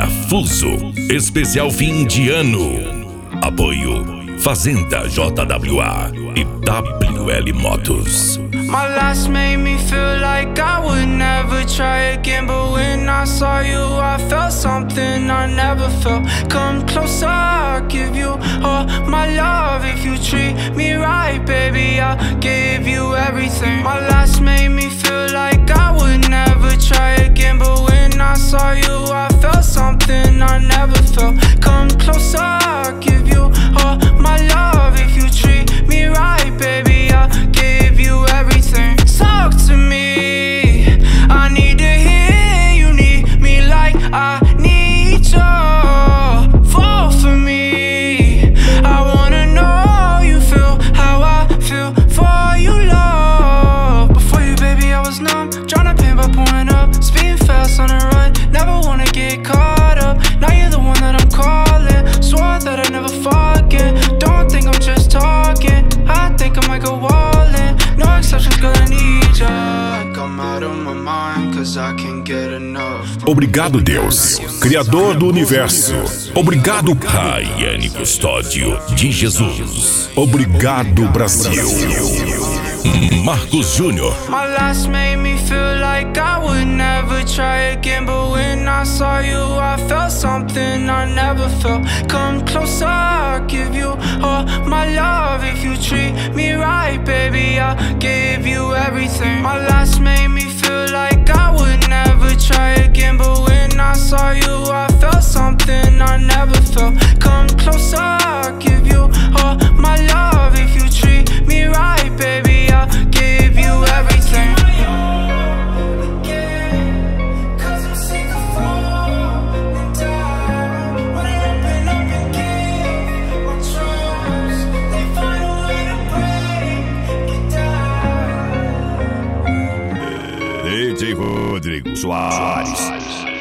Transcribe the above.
Parafuso, especial fim de ano. Apoio Fazenda JWA e WL Motos. My last made me feel like I would never try again, but when I saw you I felt something I never felt. Come closer, I'll give you all my love. If you treat me right, baby, I'll give you everything. My last made me feel like I would never try again, but when I saw you I felt something I never felt. Come closer, I'll give you all my love. If you treat me right, baby, I'll give you everything. Talk to me, I need to hear you need me like I need you. Fall for me, I wanna know you feel how I feel for you, love. Before you, baby, I was numb, tryna pain by pouring up, speeding fast on the run, never wanna get caught up. Now you're the one that I'm calling, swore that I'd never forget. Don't think I'm just talking, I think I might go all in. No exceptions, girl, I need ya. Like I'm out of my mind, cause I can't get enough. Obrigado, Deus, Criador do Universo. Obrigado, Raiane Custódio de Jesus. Obrigado, Brasil. Marcos Júnior. My last made me feel like I would never try again, but when I saw you I felt something I never felt. Come closer, I'll give you all my love. If you treat me right, baby, I'll give you everything. My last made me feel like I would never try again, but when I saw you I felt something I never felt. Come closer, I'll give you all my love. If you treat me right, baby, I'll give you everything. DJ Rodrigo Soares.